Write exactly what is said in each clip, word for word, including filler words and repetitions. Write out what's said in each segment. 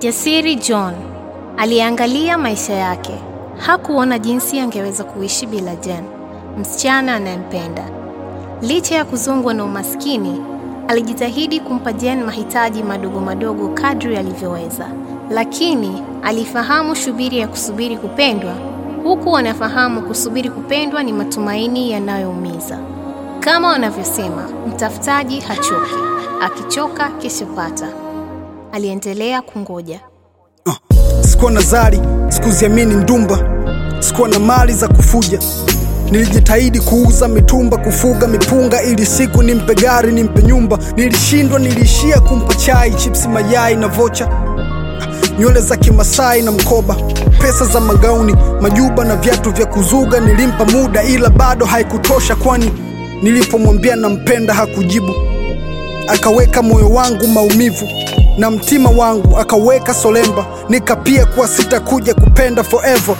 Jasiri John aliangalia maisha yake. Hakuona jinsi angeweza kuishi bila Jen, msichana anayempenda. Licha ya kuzongwa na umaskini, alijitahidi kumpa Jen mahitaji madogo madogo kadri alivyoweza. Lakini alifahamu shubiri ya kusubiri kupendwa, huku anafahamu kusubiri kupendwa ni matumaini yanayoumiza. Kama wanavyosema, mtafutaji hachoki, akichoka kesho pata. Aliendelea kungoja. Uh, sikuwa na zari, sikuziamini ndumba, sikuwa na mali za kufuja. Nilijitahidi kuuza mitumba, kufuga mipunga ili siku nimpe gari, nimpe nyumba. Nilishindwa, nilishia kumpa chai, chipsi, mayai na vocha, nywele za Kimasai na mkoba, pesa za magauni, majuba na viatu vya kuzuga. Nilimpa muda ila bado haikutosha, kwani nilipomwambia nampenda hakujibu. Akaweka moyo wangu maumivu na mtima wangu akaweka solemba. Nikapia kuwa sitakuja kupenda forever.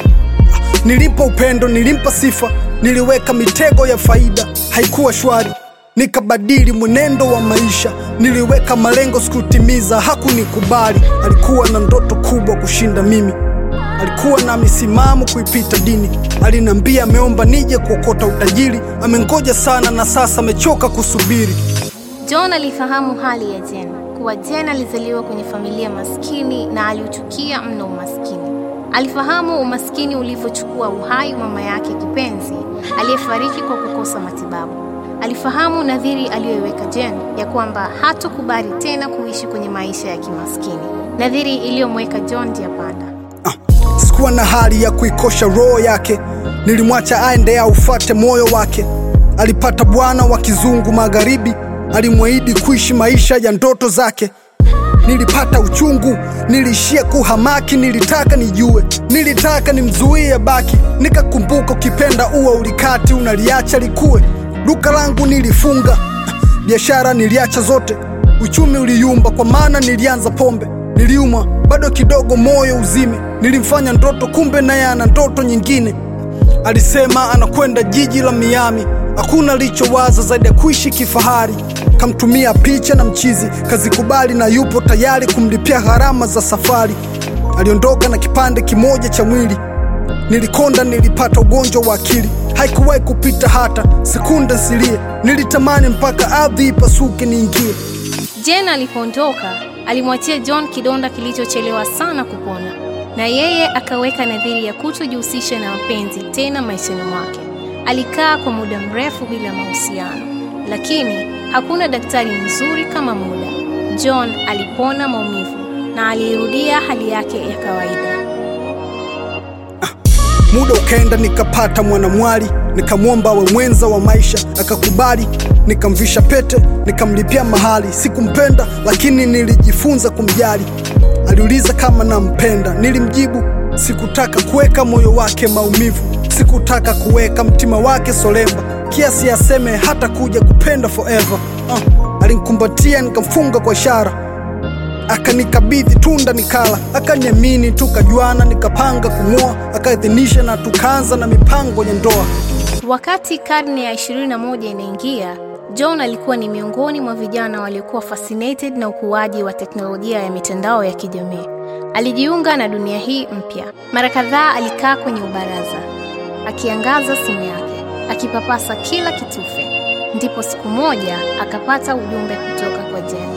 Nilimpa upendo, nilimpa sifa, niliweka mitego ya faida, haikuwa shwari. Nikabadili mwenendo wa maisha, niliweka malengo sikutimiza, hakunikubali. Alikuwa na ndoto kubwa kushinda mimi, alikuwa na misimamo kuipita dini. Alinambia ameomba nije kuokota utajiri, amengoja sana na sasa amechoka kusubiri. John alifahamu hali ya Jen, kuwa Jen alizaliwa kwenye familia maskini na aliuchukia mno umaskini. Alifahamu umaskini ulivyochukua uhai mama yake kipenzi aliyefariki kwa kukosa matibabu. Alifahamu nadhiri aliyoiweka Jen ya kwamba hatokubali tena kuishi kwenye maisha ya kimaskini, nadhiri iliyomweka John njia panda. Ah, sikuwa na hali ya kuikosha roho yake, nilimwacha aende aufate moyo wake. Alipata bwana wa kizungu magharibi, alimwahidi kuishi maisha ya ndoto zake. Nilipata uchungu, nilishia kuhamaki, nilitaka nijue, nilitaka nimzuie baki. Nikakumbuka ukipenda ua ulikati unaliacha likue. Duka langu nilifunga, biashara niliacha zote, uchumi uliyumba kwa maana nilianza pombe. Niliumwa bado kidogo moyo uzime, nilimfanya ndoto kumbe naye ana ndoto nyingine. Alisema anakwenda jiji la Miami, hakuna alichowaza zaidi ya kuishi kifahari. Kamtumia picha na mchizi, kazikubali na yupo tayari kumlipia gharama za safari. Aliondoka na kipande kimoja cha mwili, nilikonda, nilipata ugonjwa wa akili. Haikuwahi kupita hata sekunde nsilie, nilitamani mpaka ardhi ipasuke niingie. Jen alipoondoka, alimwachia John kidonda kilichochelewa sana kupona, na yeye akaweka nadhiri ya kutojihusisha na mapenzi tena maishani mwake. Alikaa kwa muda mrefu bila mahusiano, lakini hakuna daktari mzuri kama muda. John alipona maumivu na alirudia hali yake ya kawaida. Ah, muda ukaenda, nikapata mwanamwali, nikamwomba awe mwenza wa maisha, akakubali. Nikamvisha pete, nikamlipia mahali. Sikumpenda lakini nilijifunza kumjali. Aliuliza kama nampenda, nilimjibu sikutaka kuweka moyo wake maumivu, sikutaka kuweka mtima wake solemba, kiasi aseme hata kuja kupenda forever. Uh, alinikumbatia nikamfunga kwa ishara, akanikabidhi tunda nikala, akaniamini tukajuana, nikapanga kumwoa, akaidhinisha na tukaanza na mipango ya ndoa. Wakati karne ya ishirini na moja inaingia, John alikuwa ni miongoni mwa vijana waliokuwa fascinated na ukuaji wa teknolojia ya mitandao ya kijamii. Alijiunga na dunia hii mpya. Mara kadhaa alikaa kwenye ubaraza, akiangaza simu yake, akipapasa kila kitufe. Ndipo siku moja akapata ujumbe kutoka kwa Jen.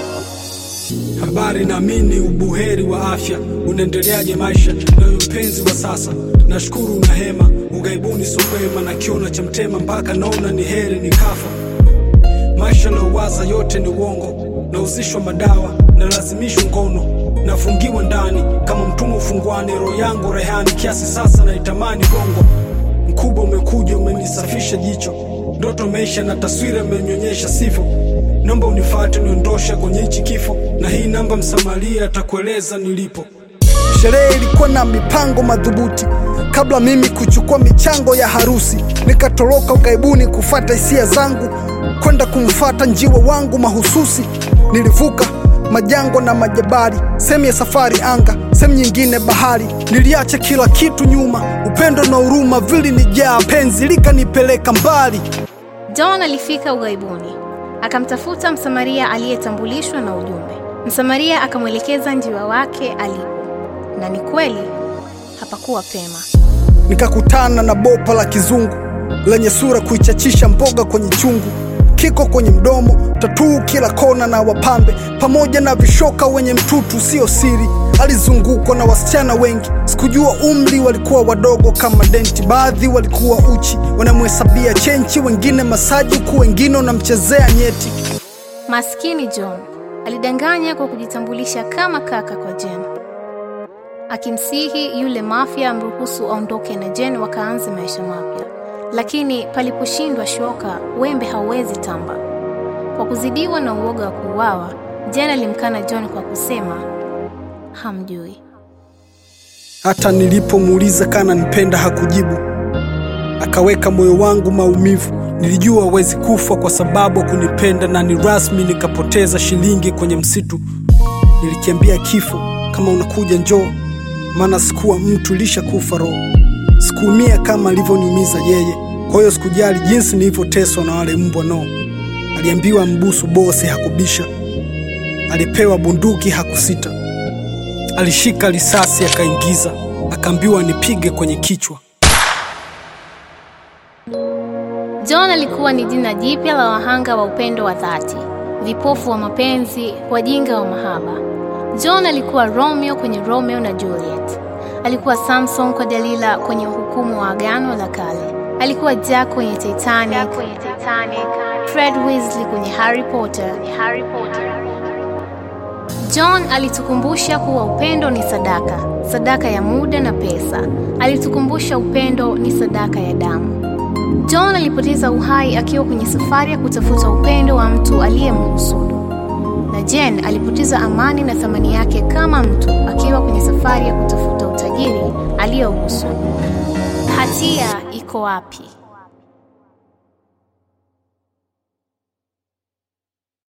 Habari, naamini ubuheri wa afya, unaendeleaje maisha na mpenzi wa sasa? Nashukuru na hema, ugaibuni sopema na kiona cha mtema, mpaka naona ni heri nikafa. Maisha na uwaza yote ni uongo, nauzishwa madawa na lazimishwa ngono, nafungiwa ndani kama mtumwa ufungwani. Roho yangu rehani kiasi sasa naitamani bongo. Mkubwa umekuja umenisafisha jicho, ndoto meisha na taswira imenyonyesha sifo. Naomba unifuate niondoshe kwenye hichi kifo, na hii namba msamaria atakueleza nilipo. Sherehe ilikuwa na mipango madhubuti, kabla mimi kuchukua michango ya harusi. Nikatoroka ugaibuni kufuata hisia zangu, kwenda kumfuata njiwa wangu mahususi. Nilivuka majango na majabali, sehemu ya safari anga, sehemu nyingine bahari. Niliacha kila kitu nyuma, upendo na huruma vilinijaa, penzi likanipeleka mbali. John alifika ugaibuni, akamtafuta msamaria aliyetambulishwa na ujumbe. Msamaria akamwelekeza njiwa wake alipo, na ni kweli hapakuwa pema. Nikakutana na bopa la kizungu lenye sura kuichachisha mboga kwenye chungu, kiko kwenye mdomo, tatuu kila kona na wapambe, pamoja na vishoka wenye mtutu sio siri. Alizungukwa na wasichana wengi, sikujua umri, walikuwa wadogo kama denti. Baadhi walikuwa uchi, wanamhesabia chenchi, wengine masaji, huku wengine wanamchezea nyeti. Maskini John alidanganya kwa kujitambulisha kama kaka kwa Jen, akimsihi yule mafia amruhusu aondoke na Jen wakaanze maisha mapya. Lakini paliposhindwa shoka, wembe hauwezi tamba. Kwa kuzidiwa na uoga wa kuuawa, Jen alimkana John kwa kusema hamjui. Hata nilipomuuliza kana nipenda hakujibu. Akaweka moyo wangu maumivu. Nilijua hawezi kufa kwa sababu kunipenda, na ni rasmi nikapoteza shilingi kwenye msitu. Nilikiambia kifo, kama unakuja njoo, maana sikuwa mtu, lisha kufa roho. Sikuumia kama alivyoniumiza yeye, kwa hiyo sikujali jinsi nilivyoteswa na wale mbwa no. Aliambiwa mbusu bosi, hakubisha. Alipewa bunduki, hakusita. Alishika risasi akaingiza, akaambiwa nipige kwenye kichwa. John alikuwa ni jina jipya la wahanga wa upendo wa dhati, vipofu wa mapenzi, wajinga wa mahaba. John alikuwa Romeo kwenye Romeo na Juliet. Alikuwa Samson kwa Delila kwenye Hukumu wa Agano la Kale. Alikuwa Jack kwenye Titanic, Fred Weasley kwenye Harry Potter. John alitukumbusha kuwa upendo ni sadaka, sadaka ya muda na pesa. Alitukumbusha upendo ni sadaka ya damu. John alipoteza uhai akiwa kwenye safari ya kutafuta upendo wa mtu aliyemhusudu. Na Jen alipoteza amani na thamani yake kama mtu akiwa kwenye safari ya kutafuta utajiri aliyouhusudu. Hatia iko wapi?